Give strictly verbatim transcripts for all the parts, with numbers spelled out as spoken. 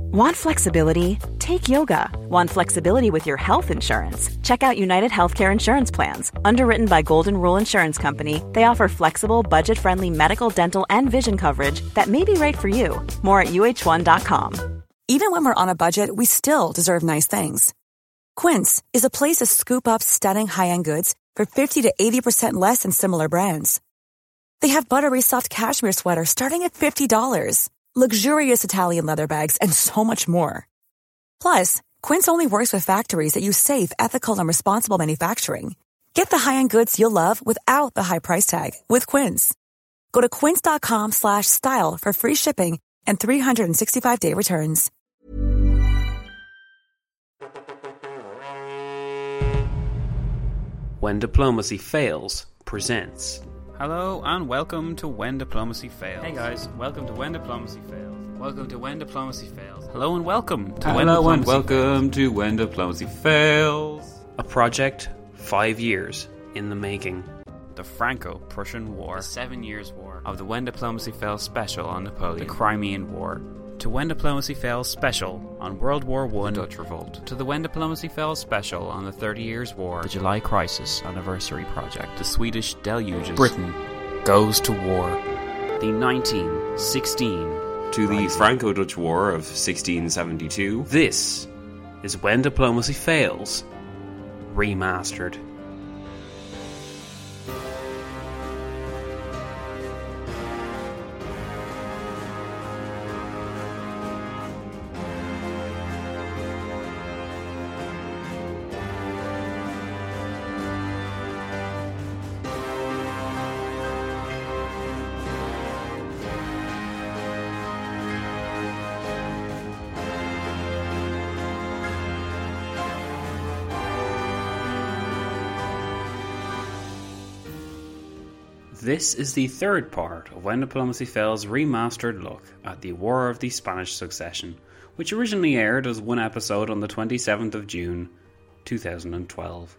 Want flexibility? Take yoga. Want flexibility with your health insurance? Check out United Healthcare Insurance Plans. Underwritten by Golden Rule Insurance Company, they offer flexible, budget-friendly medical, dental, and vision coverage that may be right for you. More at U H one dot com. Even when we're on a budget, we still deserve nice things. Quince is a place to scoop up stunning high-end goods for fifty to eighty percent less than similar brands. They have buttery soft cashmere sweaters starting at fifty dollars, luxurious Italian leather bags, and so much more. Plus, Quince only works with factories that use safe, ethical, and responsible manufacturing. Get the high-end goods you'll love without the high price tag with Quince. Go to quince.com slash style for free shipping and three sixty-five day returns. When Diplomacy Fails presents. Hello and welcome to When Diplomacy Fails. Hey guys, welcome to When Diplomacy Fails. Welcome to When Diplomacy Fails. Hello and welcome to Hello When Diplomacy and welcome to When Diplomacy Fails. A project five years in the making. The Franco-Prussian War. The Seven Years' War. Of the When Diplomacy Fails special on Napoleon. The Crimean War. To When Diplomacy Fails special on World War One. The Dutch Revolt. To the When Diplomacy Fails special on the Thirty Years' War. The July Crisis Anniversary Project. The Swedish Deluges. Britain goes to war. The nineteen sixteen To the Rising. Franco-Dutch War of sixteen seventy-two. This is When Diplomacy Fails Remastered. This is the third part of When Diplomacy Fails' remastered look at the War of the Spanish Succession, which originally aired as one episode on the twenty-seventh of June, two thousand twelve.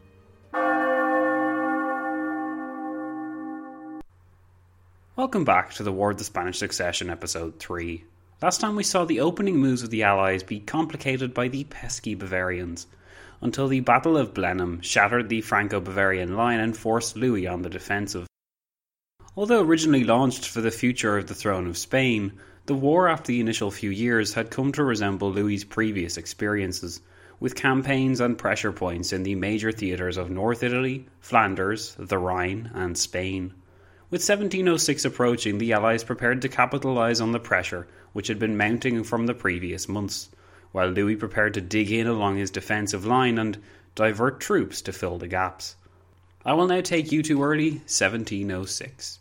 Welcome back to the War of the Spanish Succession episode three. Last time we saw the opening moves of the Allies be complicated by the pesky Bavarians, until the Battle of Blenheim shattered the Franco-Bavarian line and forced Louis on the defensive. Although originally launched for the future of the throne of Spain, the war after the initial few years had come to resemble Louis's previous experiences, with campaigns and pressure points in the major theatres of North Italy, Flanders, the Rhine, and Spain. With seventeen oh six approaching, the Allies prepared to capitalise on the pressure which had been mounting from the previous months, while Louis prepared to dig in along his defensive line and divert troops to fill the gaps. I will now take you to early seventeen oh six.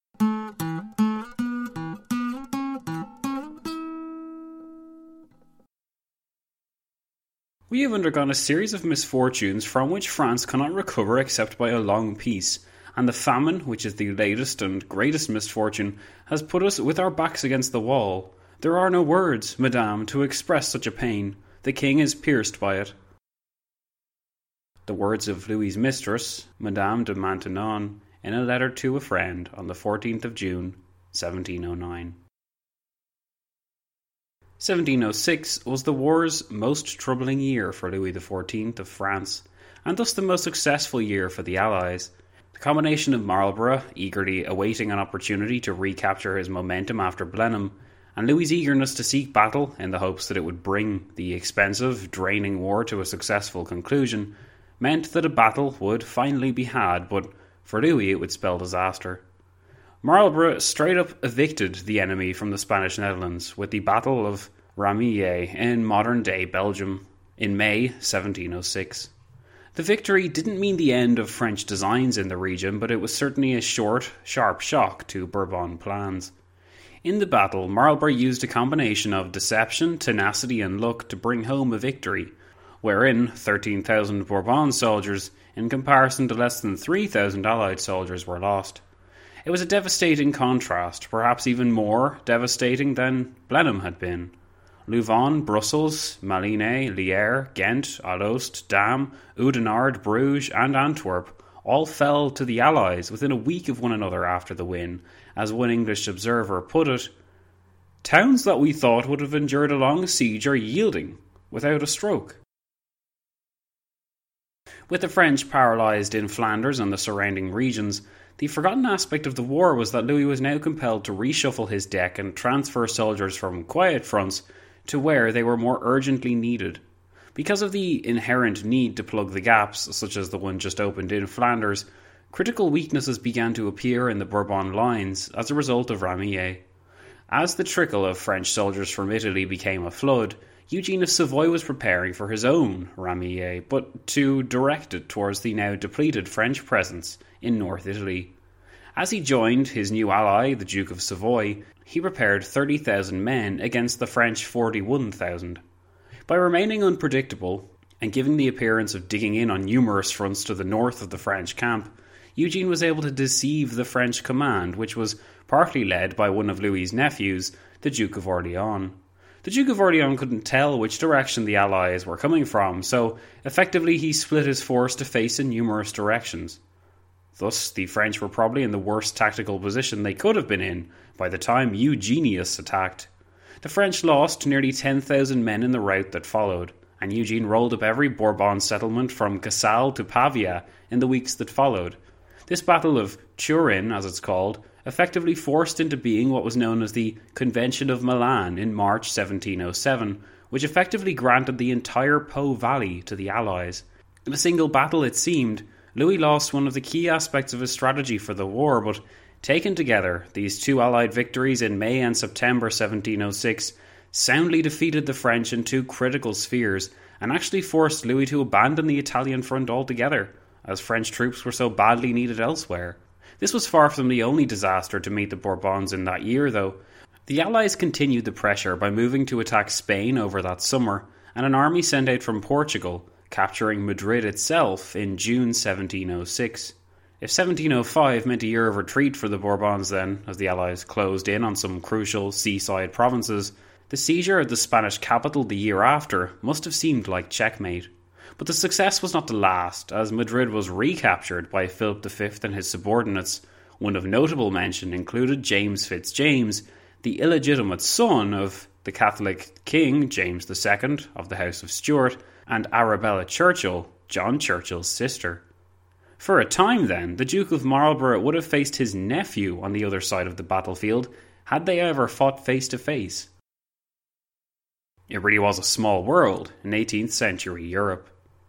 We have undergone a series of misfortunes from which France cannot recover except by a long peace, and the famine, which is the latest and greatest misfortune, has put us with our backs against the wall. There are no words, madame, to express such a pain. The king is pierced by it. The words of Louis's mistress, Madame de Maintenon, in a letter to a friend on the fourteenth of June, seventeen oh nine. seventeen oh six was the war's most troubling year for Louis the fourteenth of France, and thus the most successful year for the Allies. The combination of Marlborough eagerly awaiting an opportunity to recapture his momentum after Blenheim, and Louis's eagerness to seek battle in the hopes that it would bring the expensive, draining war to a successful conclusion, meant that a battle would finally be had, but for Louis it would spell disaster. Marlborough straight up evicted the enemy from the Spanish Netherlands with the Battle of Ramillies in modern-day Belgium in May seventeen oh six. The victory didn't mean the end of French designs in the region, but it was certainly a short, sharp shock to Bourbon plans. In the battle, Marlborough used a combination of deception, tenacity and luck to bring home a victory, wherein thirteen thousand Bourbon soldiers, in comparison to less than three thousand Allied soldiers, were lost. It was a devastating contrast, perhaps even more devastating than Blenheim had been. Louvain, Brussels, Malines, Lierre, Ghent, Alost, Damme, Oudenarde, Bruges and Antwerp all fell to the Allies within a week of one another after the win. As one English observer put it, Towns that we thought would have endured a long siege are yielding, without a stroke. With the French paralysed in Flanders and the surrounding regions, the forgotten aspect of the war was that Louis was now compelled to reshuffle his deck and transfer soldiers from quiet fronts to where they were more urgently needed. Because of the inherent need to plug the gaps, such as the one just opened in Flanders, critical weaknesses began to appear in the Bourbon lines as a result of Ramillies. As the trickle of French soldiers from Italy became a flood, Eugene of Savoy was preparing for his own Ramillies, but to direct it towards the now depleted French presence in North Italy. As he joined his new ally, the Duke of Savoy, he prepared thirty thousand men against the French forty-one thousand. By remaining unpredictable, and giving the appearance of digging in on numerous fronts to the north of the French camp, Eugene was able to deceive the French command, which was partly led by one of Louis's nephews, the Duke of Orleans. The Duke of Orleans couldn't tell which direction the Allies were coming from, so effectively he split his force to face in numerous directions. Thus, the French were probably in the worst tactical position they could have been in by the time Eugenius attacked. The French lost nearly ten thousand men in the rout that followed, and Eugene rolled up every Bourbon settlement from Casale to Pavia in the weeks that followed. This Battle of Turin, as it's called, effectively forced into being what was known as the Convention of Milan in March seventeen oh seven, which effectively granted the entire Po Valley to the Allies. In a single battle, it seemed, Louis lost one of the key aspects of his strategy for the war, but taken together, these two Allied victories in May and September seventeen oh six soundly defeated the French in two critical spheres and actually forced Louis to abandon the Italian front altogether, as French troops were so badly needed elsewhere. This was far from the only disaster to meet the Bourbons in that year, though. The Allies continued the pressure by moving to attack Spain over that summer, and an army sent out from Portugal, capturing Madrid itself in June seventeen oh six. If seventeen oh five meant a year of retreat for the Bourbons then, as the Allies closed in on some crucial seaside provinces, the seizure of the Spanish capital the year after must have seemed like checkmate. But the success was not to last, as Madrid was recaptured by Philip the Fifth and his subordinates. One of notable mention included James Fitzjames, the illegitimate son of the Catholic King James the Second of the House of Stuart, and Arabella Churchill, John Churchill's sister. For a time then, the Duke of Marlborough would have faced his nephew on the other side of the battlefield had they ever fought face to face. It really was a small world in eighteenth century Europe.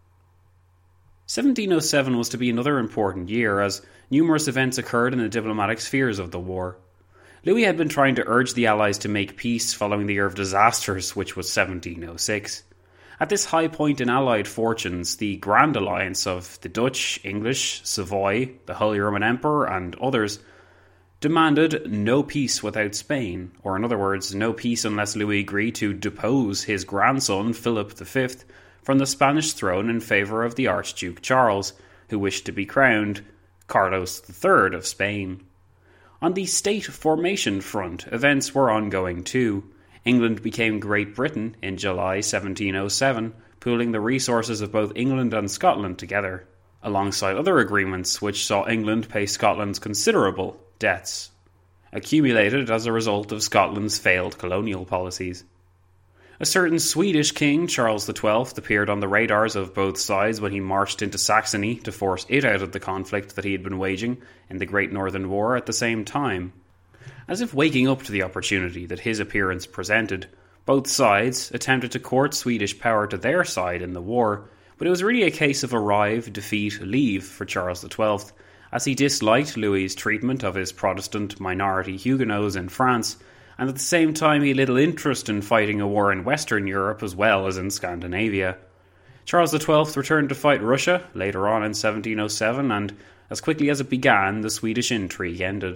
seventeen oh seven was to be another important year, as numerous events occurred in the diplomatic spheres of the war. Louis had been trying to urge the Allies to make peace following the year of disasters, which was seventeen oh six. At this high point in Allied fortunes, the Grand Alliance of the Dutch, English, Savoy, the Holy Roman Emperor, and others demanded no peace without Spain, or in other words, no peace unless Louis agreed to depose his grandson, Philip the Fifth, from the Spanish throne in favour of the Archduke Charles, who wished to be crowned Carlos the Third of Spain. On the state formation front, events were ongoing too. England became Great Britain in July seventeen oh seven, pooling the resources of both England and Scotland together, alongside other agreements which saw England pay Scotland's considerable debts, accumulated as a result of Scotland's failed colonial policies. A certain Swedish king, Charles the Twelfth, appeared on the radars of both sides when he marched into Saxony to force it out of the conflict that he had been waging in the Great Northern War at the same time. As if waking up to the opportunity that his appearance presented, both sides attempted to court Swedish power to their side in the war, but it was really a case of arrive, defeat, leave for Charles the Twelfth, as he disliked Louis's treatment of his Protestant minority Huguenots in France, and at the same time he had little interest in fighting a war in Western Europe as well as in Scandinavia. Charles the Twelfth returned to fight Russia later on in seventeen oh seven, and as quickly as it began, the Swedish intrigue ended.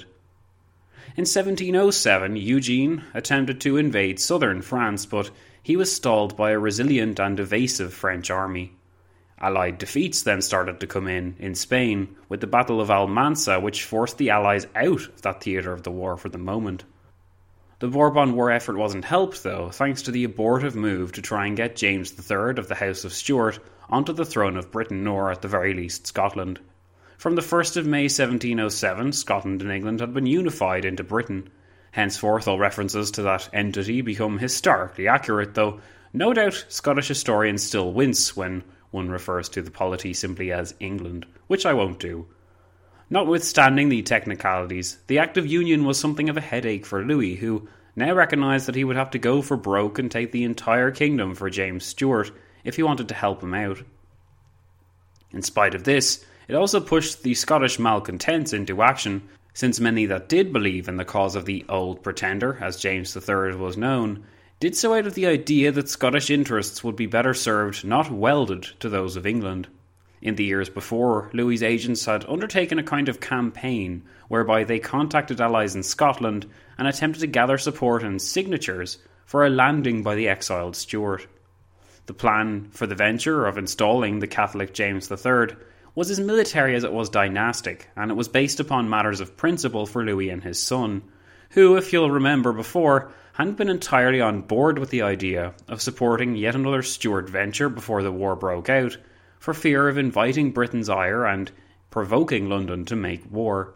In seventeen oh seven, Eugene attempted to invade southern France, but he was stalled by a resilient and evasive French army. Allied defeats then started to come in, in Spain, with the Battle of Almansa, which forced the Allies out of that theatre of the war for the moment. The Bourbon war effort wasn't helped, though, thanks to the abortive move to try and get James the Third of the House of Stuart onto the throne of Britain, or at the very least Scotland. From the first of May seventeen oh seven, Scotland and England had been unified into Britain. Henceforth all references to that entity become historically accurate, though no doubt Scottish historians still wince when one refers to the polity simply as England, which I won't do. Notwithstanding the technicalities, the Act of Union was something of a headache for Louis, who now recognised that he would have to go for broke and take the entire kingdom for James Stuart if he wanted to help him out. In spite of this, it also pushed the Scottish malcontents into action, since many that did believe in the cause of the Old Pretender, as James the Third was known, did so out of the idea that Scottish interests would be better served not welded to those of England. In the years before, Louis's agents had undertaken a kind of campaign whereby they contacted allies in Scotland and attempted to gather support and signatures for a landing by the exiled Stuart. The plan for the venture of installing the Catholic James the Third was as military as it was dynastic, and it was based upon matters of principle for Louis and his son, who, if you'll remember before, hadn't been entirely on board with the idea of supporting yet another Stuart venture before the war broke out, for fear of inviting Britain's ire and provoking London to make war.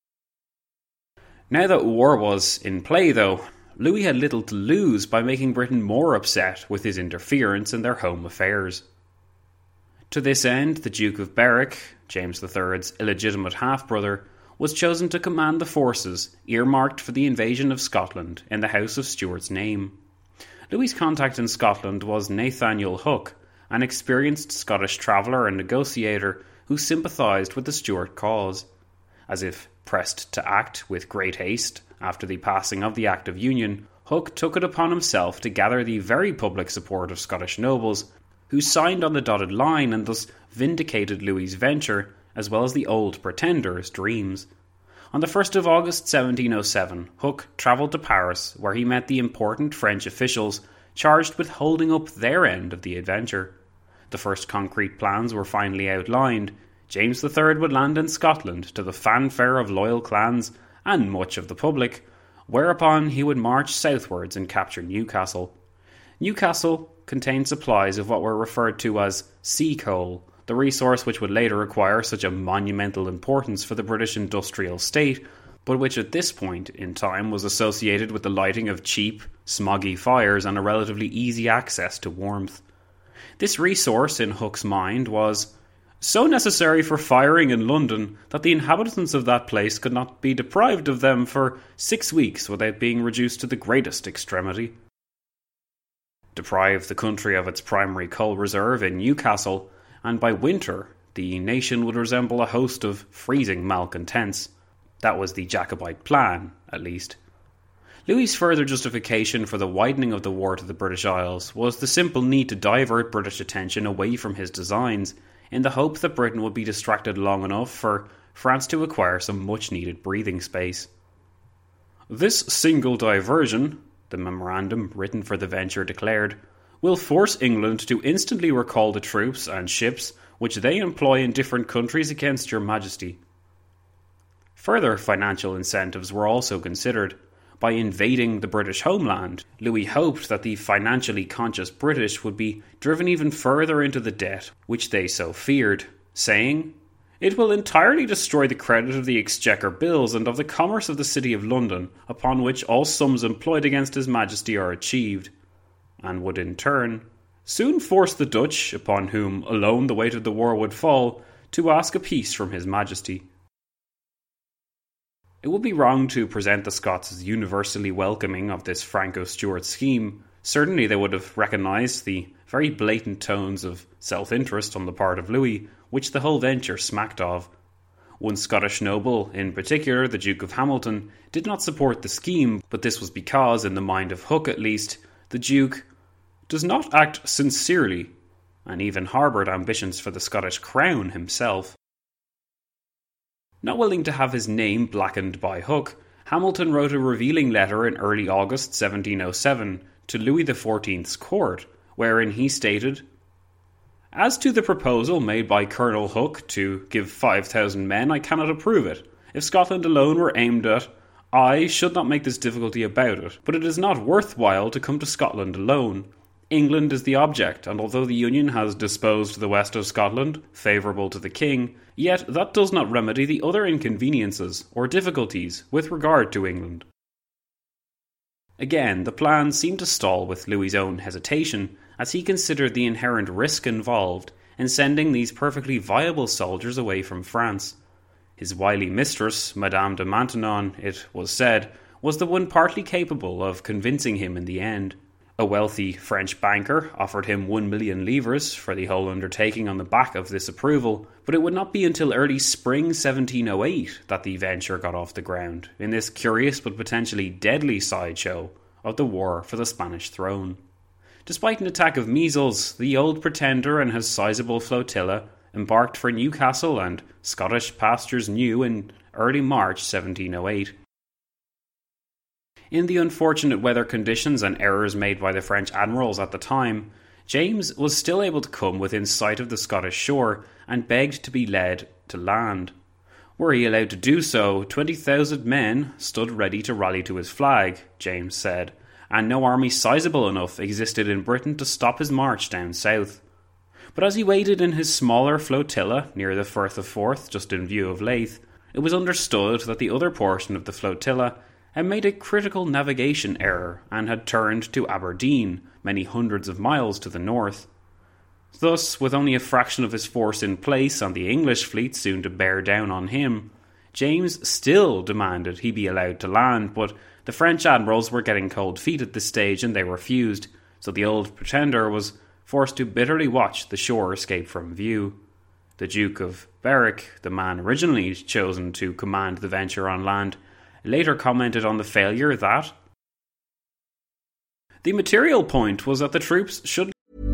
Now that war was in play, though, Louis had little to lose by making Britain more upset with his interference in their home affairs. To this end, the Duke of Berwick, James the Third's illegitimate half-brother, was chosen to command the forces earmarked for the invasion of Scotland in the House of Stuart's name. Louis's contact in Scotland was Nathaniel Hook, an experienced Scottish traveller and negotiator who sympathised with the Stuart cause. As if pressed to act with great haste after the passing of the Act of Union, Hook took it upon himself to gather the very public support of Scottish nobles, who signed on the dotted line and thus vindicated Louis's venture, as well as the Old Pretender's dreams. On the first of August seventeen oh seven, Hook travelled to Paris, where he met the important French officials charged with holding up their end of the adventure. The first concrete plans were finally outlined. James the Third would land in Scotland to the fanfare of loyal clans and much of the public, whereupon he would march southwards and capture Newcastle. Newcastle contained supplies of what were referred to as sea coal, the resource which would later acquire such a monumental importance for the British industrial state, but which at this point in time was associated with the lighting of cheap, smoggy fires and a relatively easy access to warmth. This resource, in Hook's mind, was so necessary for firing in London that the inhabitants of that place could not be deprived of them for six weeks without being reduced to the greatest extremity. Deprive the country of its primary coal reserve in Newcastle, and by winter the nation would resemble a host of freezing malcontents. That was the Jacobite plan, at least. Louis's further justification for the widening of the war to the British Isles was the simple need to divert British attention away from his designs, in the hope that Britain would be distracted long enough for France to acquire some much-needed breathing space. This single diversion, the memorandum written for the venture declared, will force England to instantly recall the troops and ships which they employ in different countries against your Majesty. Further financial incentives were also considered. By invading the British homeland, Louis hoped that the financially conscious British would be driven even further into the debt which they so feared, saying, "It will entirely destroy the credit of the Exchequer bills and of the commerce of the City of London, upon which all sums employed against His Majesty are achieved," and would in turn soon force the Dutch, upon whom alone the weight of the war would fall, to ask a peace from His Majesty. It would be wrong to present the Scots as universally welcoming of this Franco-Stuart scheme. Certainly they would have recognised the very blatant tones of self-interest on the part of Louis, which the whole venture smacked of. One Scottish noble, in particular the Duke of Hamilton, did not support the scheme, but this was because, in the mind of Hook at least, the Duke does not act sincerely, and even harboured ambitions for the Scottish crown himself. Not willing to have his name blackened by Hook, Hamilton wrote a revealing letter in early August seventeen oh seven to Louis the fourteenth's court, wherein he stated, "As to the proposal made by Colonel Hook to give five thousand men, I cannot approve it. If Scotland alone were aimed at, I should not make this difficulty about it, but it is not worthwhile to come to Scotland alone. England is the object, and although the Union has disposed the west of Scotland favourable to the King, yet that does not remedy the other inconveniences or difficulties with regard to England." Again, the plan seemed to stall with Louis's own hesitation, as he considered the inherent risk involved in sending these perfectly viable soldiers away from France. His wily mistress, Madame de Maintenon, it was said, was the one partly capable of convincing him in the end. A wealthy French banker offered him one million livres for the whole undertaking on the back of this approval, but it would not be until early spring seventeen oh eight that the venture got off the ground, in this curious but potentially deadly sideshow of the war for the Spanish throne. Despite an attack of measles, the Old Pretender and his sizable flotilla embarked for Newcastle and Scottish pastures new in early March seventeen oh eight. In the unfortunate weather conditions and errors made by the French admirals at the time, James was still able to come within sight of the Scottish shore and begged to be led to land. Were he allowed to do so, twenty thousand men stood ready to rally to his flag, James said, and no army sizable enough existed in Britain to stop his march down south. But as he waited in his smaller flotilla near the Firth of Forth, just in view of Leith, it was understood that the other portion of the flotilla had made a critical navigation error and had turned to Aberdeen, many hundreds of miles to the north. Thus, with only a fraction of his force in place and the English fleet soon to bear down on him, James still demanded he be allowed to land, but the French admirals were getting cold feet at this stage and they refused, so the Old Pretender was forced to bitterly watch the shore escape from view. The Duke of Berwick, the man originally chosen to command the venture on land, later commented on the failure that the material point was that the troops should.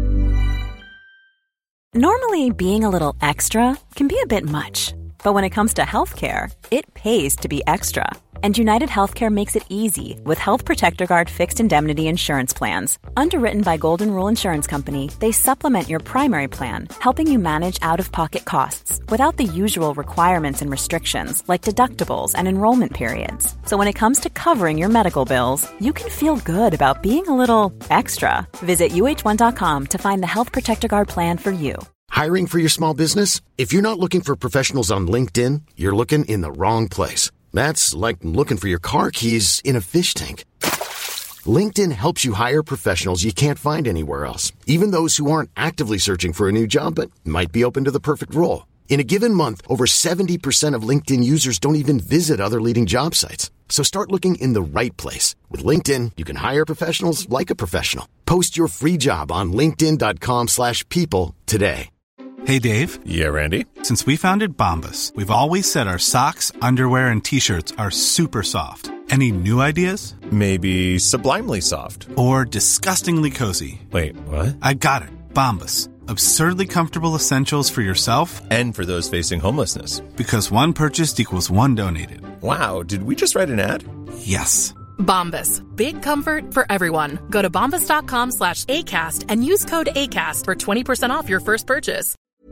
Normally, being a little extra can be a bit much, but when it comes to healthcare, it pays to be extra. And United Healthcare makes it easy with Health Protector Guard fixed indemnity insurance plans. Underwritten by Golden Rule Insurance Company, they supplement your primary plan, helping you manage out-of-pocket costs without the usual requirements and restrictions like deductibles and enrollment periods. So when it comes to covering your medical bills, you can feel good about being a little extra. Visit U H one dot com to find the Health Protector Guard plan for you. Hiring for your small business? If you're not looking for professionals on LinkedIn, you're looking in the wrong place. That's like looking for your car keys in a fish tank. LinkedIn helps you hire professionals you can't find anywhere else, even those who aren't actively searching for a new job but might be open to the perfect role. In a given month, over seventy percent of LinkedIn users don't even visit other leading job sites. So start looking in the right place. With LinkedIn, you can hire professionals like a professional. Post your free job on linkedin dot com slash people today. Hey, Dave. Yeah, Randy. Since we founded Bombas, we've always said our socks, underwear, and T-shirts are super soft. Any new ideas? Maybe sublimely soft. Or disgustingly cozy. Wait, what? I got it. Bombas. Absurdly comfortable essentials for yourself and for those facing homelessness. Because one purchased equals one donated. Wow, did we just write an ad? Yes. Bombas. Big comfort for everyone. Go to bombas dot com slash ACAST and use code ACAST for twenty percent off your first purchase.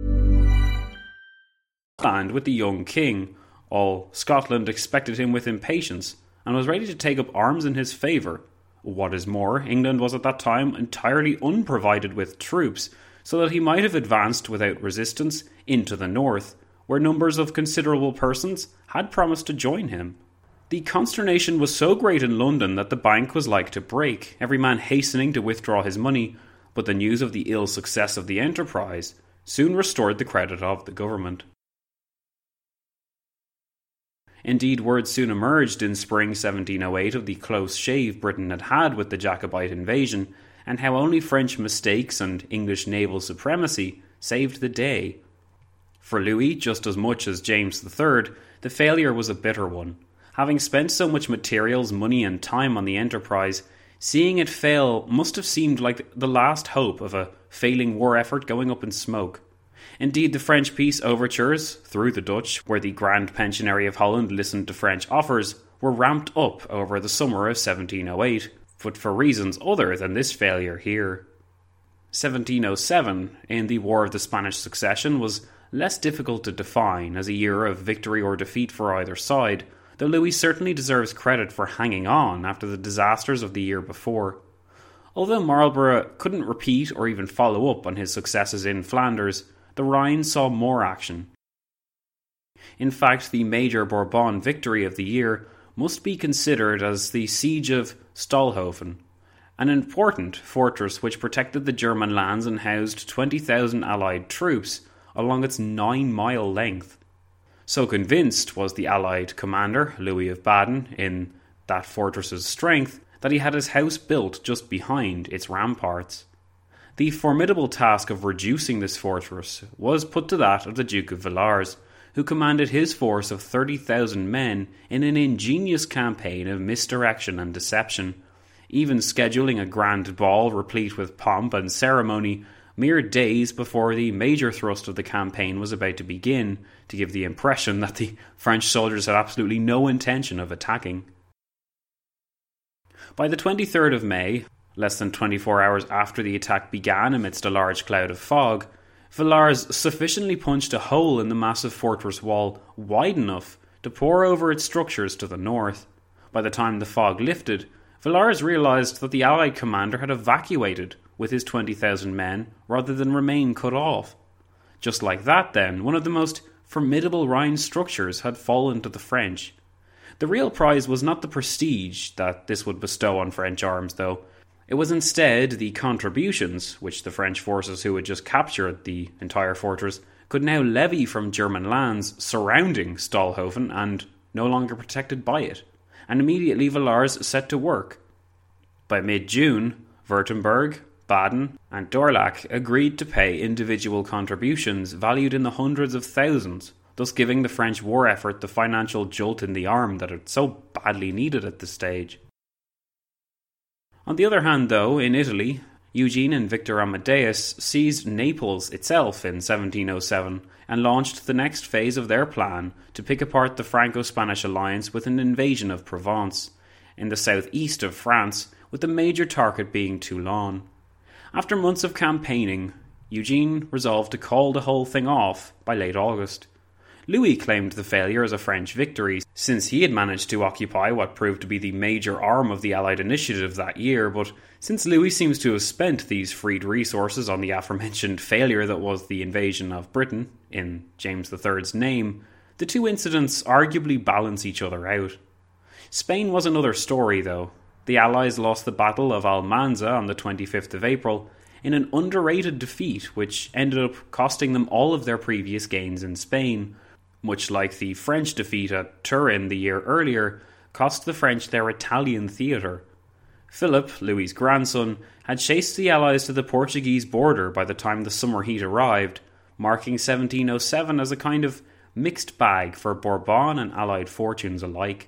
Land with the young king, all Scotland expected him with impatience and was ready to take up arms in his favour. What is more, England was at that time entirely unprovided with troops, so that he might have advanced without resistance into the north, where numbers of considerable persons had promised to join him. The consternation was so great in London that the bank was like to break, every man hastening to withdraw his money, but the news of the ill success of the enterprise soon restored the credit of the government. Indeed, word soon emerged in spring seventeen oh eight of the close shave Britain had had with the Jacobite invasion, and how only French mistakes and English naval supremacy saved the day. For Louis, just as much as James the Third, the failure was a bitter one. Having spent so much materials, money and time on the enterprise, seeing it fail must have seemed like the last hope of a failing war effort going up in smoke. Indeed, the French peace overtures, through the Dutch, where the Grand Pensionary of Holland listened to French offers, were ramped up over the summer of seventeen oh eight, but for reasons other than this failure here. seventeen oh seven, in the War of the Spanish Succession, was less difficult to define as a year of victory or defeat for either side, though Louis certainly deserves credit for hanging on after the disasters of the year before. Although Marlborough couldn't repeat or even follow up on his successes in Flanders, the Rhine saw more action. In fact, the major Bourbon victory of the year must be considered as the Siege of Stolhofen, an important fortress which protected the German lands and housed twenty thousand Allied troops along its nine-mile length. So convinced was the Allied commander, Louis of Baden, in that fortress's strength, that he had his house built just behind its ramparts. The formidable task of reducing this fortress was put to that of the Duke of Villars, who commanded his force of thirty thousand men in an ingenious campaign of misdirection and deception, even scheduling a grand ball replete with pomp and ceremony mere days before the major thrust of the campaign was about to begin, to give the impression that the French soldiers had absolutely no intention of attacking. By the twenty-third of May, less than twenty-four hours after the attack began amidst a large cloud of fog, Villars sufficiently punched a hole in the massive fortress wall wide enough to pour over its structures to the north. By the time the fog lifted, Villars realised that the Allied commander had evacuated with his twenty thousand men rather than remain cut off. Just like that then, one of the most formidable Rhine structures had fallen to the French. The real prize was not the prestige that this would bestow on French arms, though. It was instead the contributions which the French forces who had just captured the entire fortress could now levy from German lands surrounding Stolhofen and no longer protected by it, and immediately Villars set to work. By mid-June, Württemberg, Baden and Dorlach agreed to pay individual contributions valued in the hundreds of thousands, thus giving the French war effort the financial jolt in the arm that it so badly needed at this stage. On the other hand, though, in Italy, Eugene and Victor Amadeus seized Naples itself in seventeen oh seven and launched the next phase of their plan to pick apart the Franco-Spanish alliance with an invasion of Provence, in the southeast of France, with the major target being Toulon. After months of campaigning, Eugene resolved to call the whole thing off by late August. Louis claimed the failure as a French victory, since he had managed to occupy what proved to be the major arm of the Allied initiative that year, but since Louis seems to have spent these freed resources on the aforementioned failure that was the invasion of Britain, in James the Third's name, the two incidents arguably balance each other out. Spain was another story, though. The Allies lost the Battle of Almanza on the twenty-fifth of April in an underrated defeat which ended up costing them all of their previous gains in Spain, much like the French defeat at Turin the year earlier cost the French their Italian theatre. Philip, Louis's grandson, had chased the Allies to the Portuguese border by the time the summer heat arrived, marking seventeen oh seven as a kind of mixed bag for Bourbon and Allied fortunes alike.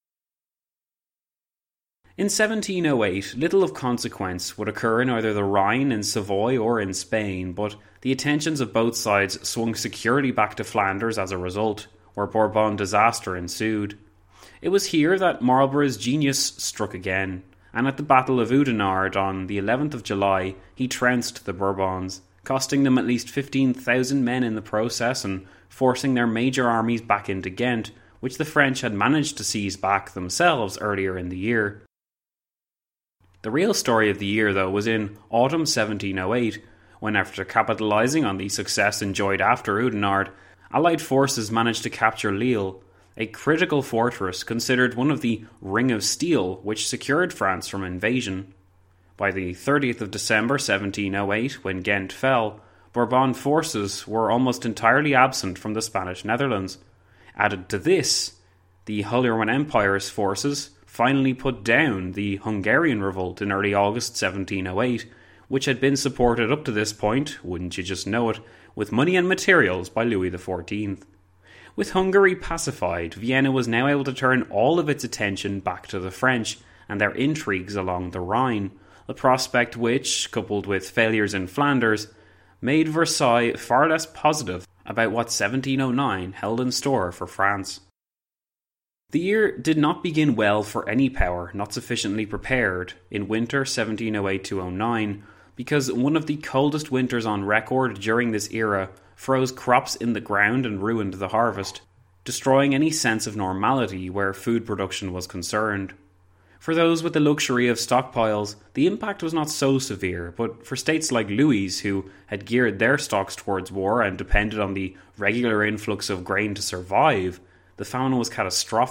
In seventeen oh eight, little of consequence would occur in either the Rhine, in Savoy, or in Spain, but the attentions of both sides swung securely back to Flanders as a result, where Bourbon disaster ensued. It was here that Marlborough's genius struck again, and at the Battle of Oudenarde on the eleventh of July, he trounced the Bourbons, costing them at least fifteen thousand men in the process and forcing their major armies back into Ghent, which the French had managed to seize back themselves earlier in the year. The real story of the year, though, was in autumn seventeen oh eight, when after capitalising on the success enjoyed after Oudenarde, Allied forces managed to capture Lille, a critical fortress considered one of the Ring of Steel which secured France from invasion. By the thirtieth of December seventeen oh eight, when Ghent fell, Bourbon forces were almost entirely absent from the Spanish Netherlands. Added to this, the Holy Roman Empire's forces finally put down the Hungarian revolt in early August seventeen oh eight, which had been supported up to this point, wouldn't you just know it, with money and materials by Louis the fourteenth. With Hungary pacified, Vienna was now able to turn all of its attention back to the French and their intrigues along the Rhine, a prospect which, coupled with failures in Flanders, made Versailles far less positive about what seventeen oh nine held in store for France. The year did not begin well for any power not sufficiently prepared in winter seventeen oh eight to oh nine, because one of the coldest winters on record during this era froze crops in the ground and ruined the harvest, destroying any sense of normality where food production was concerned. For those with the luxury of stockpiles, the impact was not so severe, but for states like Louis, who had geared their stocks towards war and depended on the regular influx of grain to survive, the famine was catastrophic,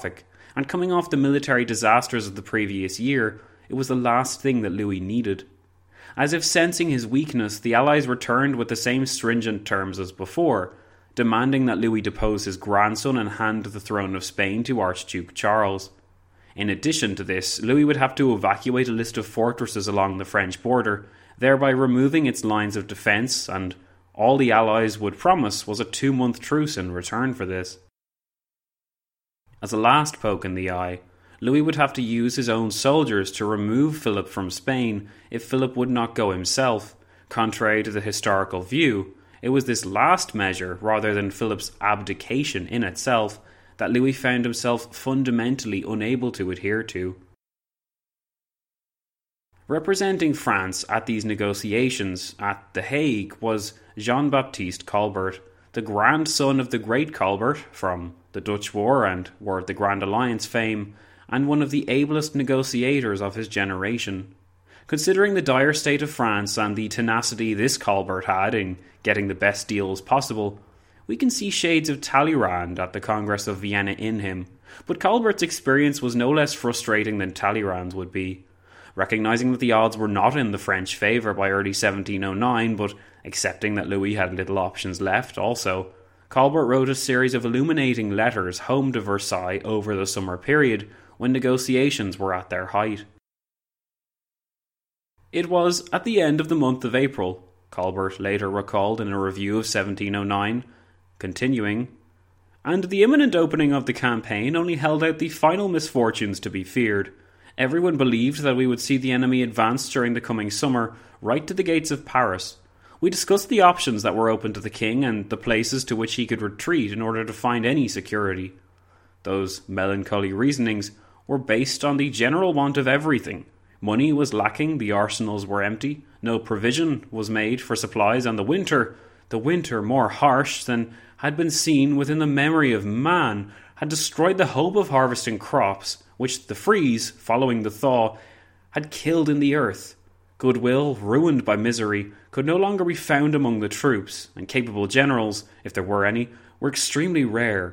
and coming off the military disasters of the previous year, it was the last thing that Louis needed. As if sensing his weakness, the Allies returned with the same stringent terms as before, demanding that Louis depose his grandson and hand the throne of Spain to Archduke Charles. In addition to this, Louis would have to evacuate a list of fortresses along the French border, thereby removing its lines of defence, and all the Allies would promise was a two-month truce in return for this. As a last poke in the eye, Louis would have to use his own soldiers to remove Philip from Spain if Philip would not go himself. Contrary to the historical view, it was this last measure, rather than Philip's abdication in itself, that Louis found himself fundamentally unable to adhere to. Representing France at these negotiations at The Hague was Jean-Baptiste Colbert, the grandson of the great Colbert from the Dutch War and War of the Grand Alliance fame, and one of the ablest negotiators of his generation. Considering the dire state of France and the tenacity this Colbert had in getting the best deals possible, we can see shades of Talleyrand at the Congress of Vienna in him, but Colbert's experience was no less frustrating than Talleyrand's would be. Recognising that the odds were not in the French favour by early seventeen oh nine, but accepting that Louis had little options left also, Colbert wrote a series of illuminating letters home to Versailles over the summer period, when negotiations were at their height. It was at the end of the month of April, Colbert later recalled in a review of seventeen oh nine, continuing, and the imminent opening of the campaign only held out the final misfortunes to be feared. Everyone believed that we would see the enemy advance during the coming summer, right to the gates of Paris. We discussed the options that were open to the king and the places to which he could retreat in order to find any security. Those melancholy reasonings were based on the general want of everything. Money was lacking, the arsenals were empty, no provision was made for supplies, and the winter, the winter more harsh than had been seen within the memory of man, had destroyed the hope of harvesting crops, which the freeze, following the thaw, had killed in the earth. Goodwill, ruined by misery, could no longer be found among the troops, and capable generals, if there were any, were extremely rare.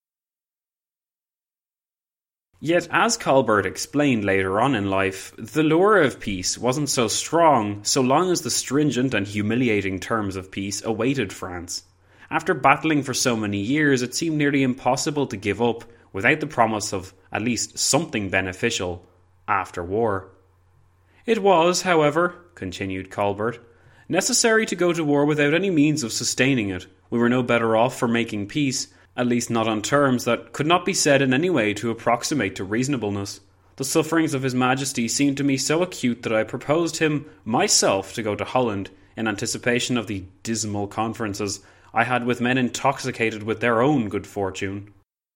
Yet, as Colbert explained later on in life, the lure of peace wasn't so strong so long as the stringent and humiliating terms of peace awaited France. After battling for so many years, it seemed nearly impossible to give up without the promise of at least something beneficial after war. It was, however, continued Colbert, necessary to go to war without any means of sustaining it. We were no better off for making peace, at least not on terms that could not be said in any way to approximate to reasonableness. The sufferings of His Majesty seemed to me so acute that I proposed him myself to go to Holland in anticipation of the dismal conferences I had with men intoxicated with their own good fortune.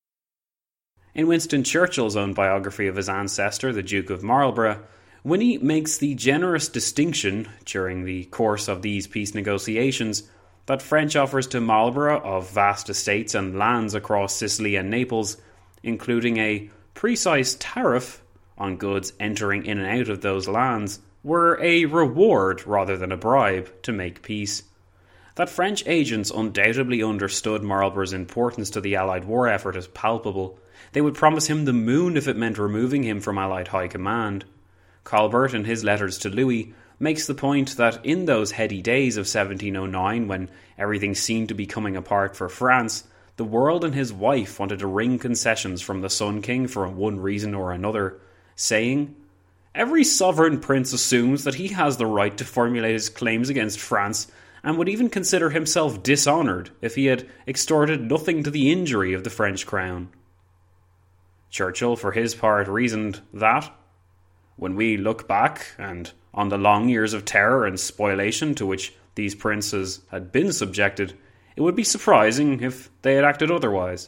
In Winston Churchill's own biography of his ancestor, the Duke of Marlborough, Winnie makes the generous distinction, during the course of these peace negotiations, that French offers to Marlborough of vast estates and lands across Sicily and Naples, including a precise tariff on goods entering in and out of those lands, were a reward rather than a bribe to make peace. That French agents undoubtedly understood Marlborough's importance to the Allied war effort is palpable. They would promise him the moon if it meant removing him from Allied high command. Colbert, in his letters to Louis, makes the point that in those heady days of seventeen oh nine, when everything seemed to be coming apart for France, the world and his wife wanted to wring concessions from the Sun King for one reason or another, saying, "Every sovereign prince assumes that he has the right to formulate his claims against France, and would even consider himself dishonoured if he had extorted nothing to the injury of the French crown." Churchill, for his part, reasoned that, when we look back, and on the long years of terror and spoliation to which these princes had been subjected, it would be surprising if they had acted otherwise.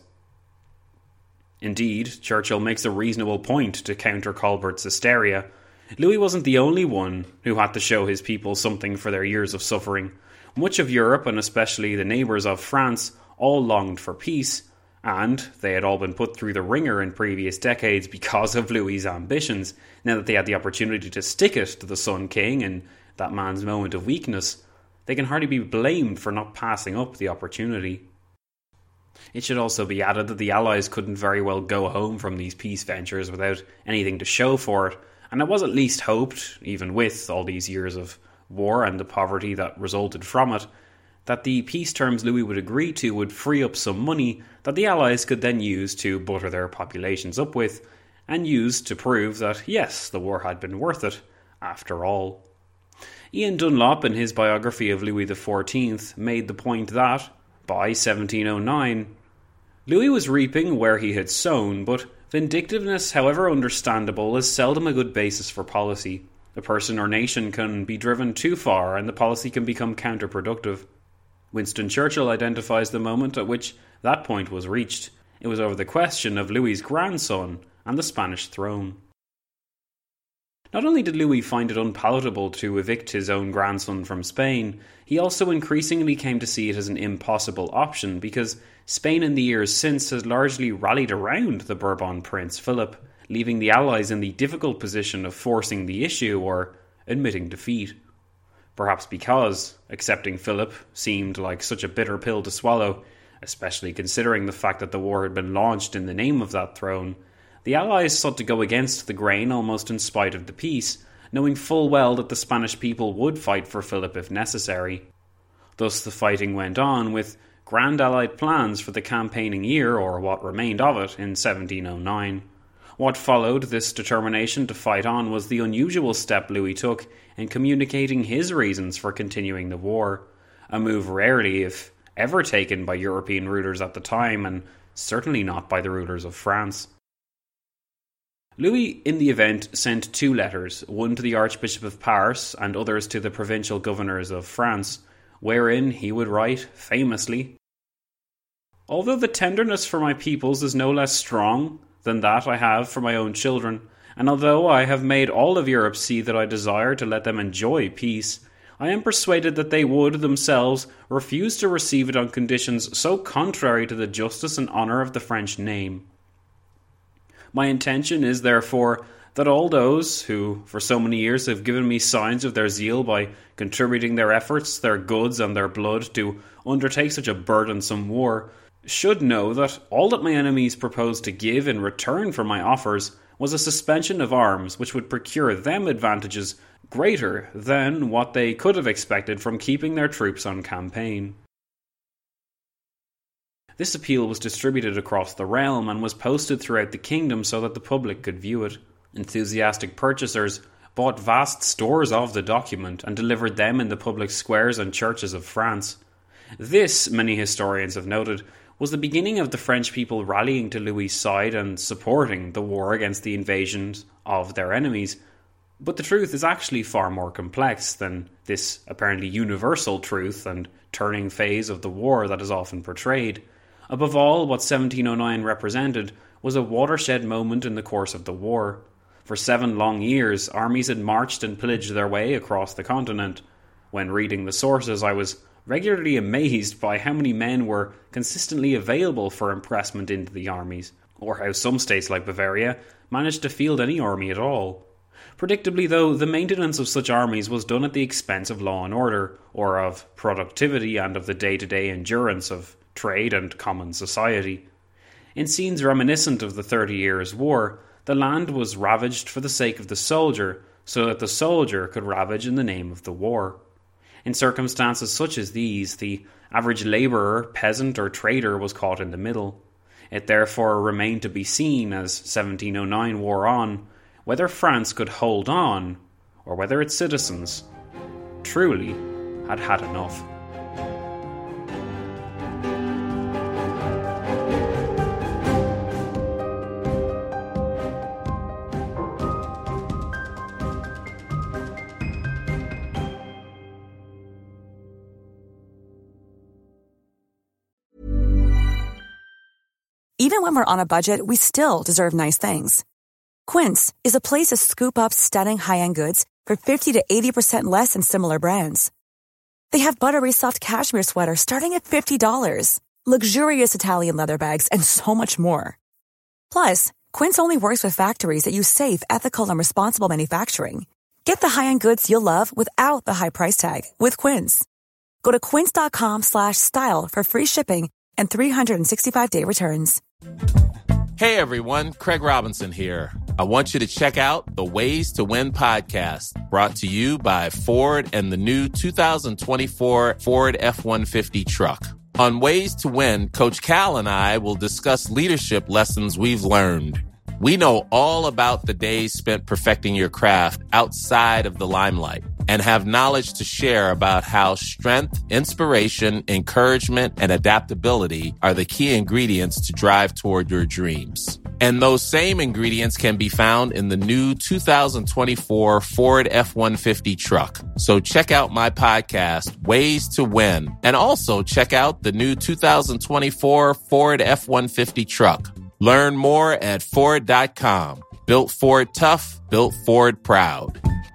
Indeed, Churchill makes a reasonable point to counter Colbert's hysteria. Louis wasn't the only one who had to show his people something for their years of suffering. Much of Europe, and especially the neighbours of France, all longed for peace, and they had all been put through the ringer in previous decades because of Louis's ambitions. Now that they had the opportunity to stick it to the Sun King in that man's moment of weakness, they can hardly be blamed for not passing up the opportunity. It should also be added that the Allies couldn't very well go home from these peace ventures without anything to show for it, and it was at least hoped, even with all these years of war and the poverty that resulted from it, that the peace terms Louis would agree to would free up some money that the Allies could then use to butter their populations up with, and use to prove that, yes, the war had been worth it, after all. Ian Dunlop, in his biography of Louis the fourteenth, made the point that, by seventeen oh nine, Louis was reaping where he had sown, but vindictiveness, however understandable, is seldom a good basis for policy. A person or nation can be driven too far, and the policy can become counterproductive. Winston Churchill identifies the moment at which that point was reached. It was over the question of Louis's grandson and the Spanish throne. Not only did Louis find it unpalatable to evict his own grandson from Spain, he also increasingly came to see it as an impossible option because Spain in the years since has largely rallied around the Bourbon Prince Philip, leaving the Allies in the difficult position of forcing the issue or admitting defeat. Perhaps because accepting Philip seemed like such a bitter pill to swallow, especially considering the fact that the war had been launched in the name of that throne, the Allies sought to go against the grain almost in spite of the peace, knowing full well that the Spanish people would fight for Philip if necessary. Thus the fighting went on, with grand Allied plans for the campaigning year, or what remained of it, in seventeen oh nine. What followed this determination to fight on was the unusual step Louis took in communicating his reasons for continuing the war, a move rarely, if ever, taken by European rulers at the time, and certainly not by the rulers of France. Louis, in the event, sent two letters, one to the Archbishop of Paris and others to the provincial governors of France, wherein he would write, famously, "Although the tenderness for my peoples is no less strong than that I have for my own children, and although I have made all of Europe see that I desire to let them enjoy peace, I am persuaded that they would, themselves, refuse to receive it on conditions so contrary to the justice and honour of the French name. My intention is, therefore, that all those who for so many years have given me signs of their zeal by contributing their efforts, their goods, and their blood to undertake such a burdensome war, should know that all that my enemies proposed to give in return for my offers was a suspension of arms which would procure them advantages greater than what they could have expected from keeping their troops on campaign." This appeal was distributed across the realm and was posted throughout the kingdom so that the public could view it. Enthusiastic purchasers bought vast stores of the document and delivered them in the public squares and churches of France. This, many historians have noted, was the beginning of the French people rallying to Louis' side and supporting the war against the invasions of their enemies. But the truth is actually far more complex than this apparently universal truth and turning phase of the war that is often portrayed. Above all, what seventeen oh nine represented was a watershed moment in the course of the war. For seven long years, armies had marched and pillaged their way across the continent. When reading the sources, I was regularly amazed by how many men were consistently available for impressment into the armies, or how some states like Bavaria managed to field any army at all. Predictably, though, the maintenance of such armies was done at the expense of law and order, or of productivity and of the day-to-day endurance of trade and common society. In scenes reminiscent of the Thirty Years' War, the land was ravaged for the sake of the soldier, so that the soldier could ravage in the name of the war. In circumstances such as these, the average labourer, peasant or trader was caught in the middle. It therefore remained to be seen, as seventeen oh nine wore on, whether France could hold on, or whether its citizens truly had had enough. Even when we're on a budget, we still deserve nice things. Quince is a place to scoop up stunning high-end goods for fifty to eighty percent less than similar brands. They have buttery soft cashmere sweaters starting at fifty dollars, luxurious Italian leather bags, and so much more. Plus, Quince only works with factories that use safe, ethical, and responsible manufacturing. Get the high-end goods you'll love without the high price tag with Quince. Go to quince.com slash style for free shipping and three sixty-five day returns. Hey everyone, Craig Robinson here. I want you to check out the Ways to Win podcast, brought to you by Ford and the new two thousand twenty-four Ford F one fifty truck. On Ways to Win, Coach Cal and I will discuss leadership lessons we've learned. We know all about the days spent perfecting your craft outside of the limelight and have knowledge to share about how strength, inspiration, encouragement, and adaptability are the key ingredients to drive toward your dreams. And those same ingredients can be found in the new two thousand twenty-four Ford F one fifty truck. So check out my podcast, Ways to Win, and also check out the new two thousand twenty-four Ford F one fifty truck. Learn more at Ford dot com. Built Ford tough, built Ford proud.